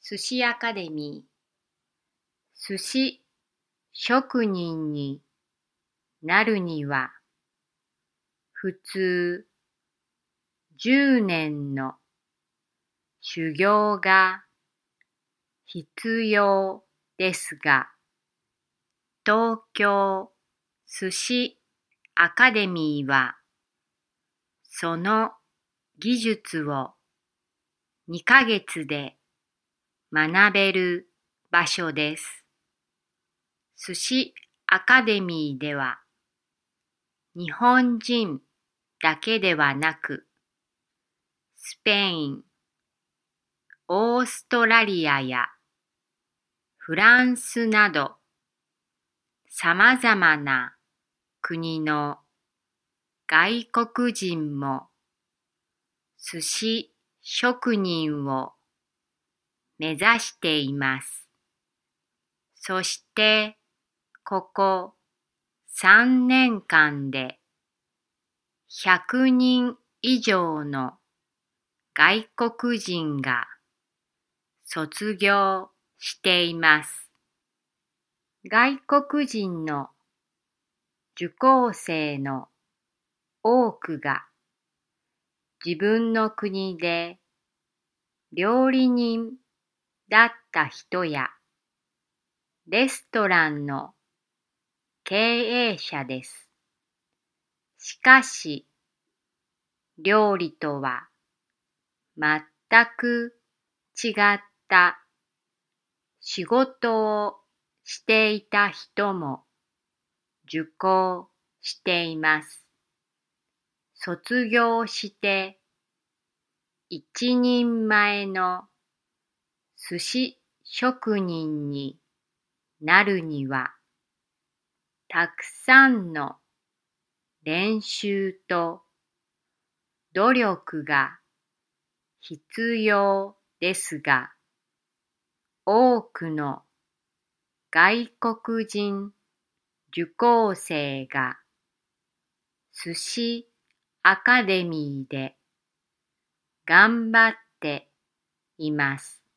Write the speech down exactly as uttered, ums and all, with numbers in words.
寿司アカデミー。寿司職人になるには、普通じゅうねんの修行が必要ですが、東京寿司アカデミーは、その技術をにかげつで学べる場所です。寿司アカデミーでは、日本人だけではなく、スペイン、オーストラリアやフランスなど、さまざまな国の外国人も寿司職人を目指しています。そして、ここさんねんかんでひゃくにん以上の外国人が卒業しています。外国人の受講生の多くが自分の国で料理人だった人やレストランの経営者です。しかし、料理とは全く違った仕事をしていた人も受講しています。卒業して一人前の寿司職人になるには、たくさんの練習と努力が必要ですが、多くの外国人受講生が寿司アカデミーで頑張っています。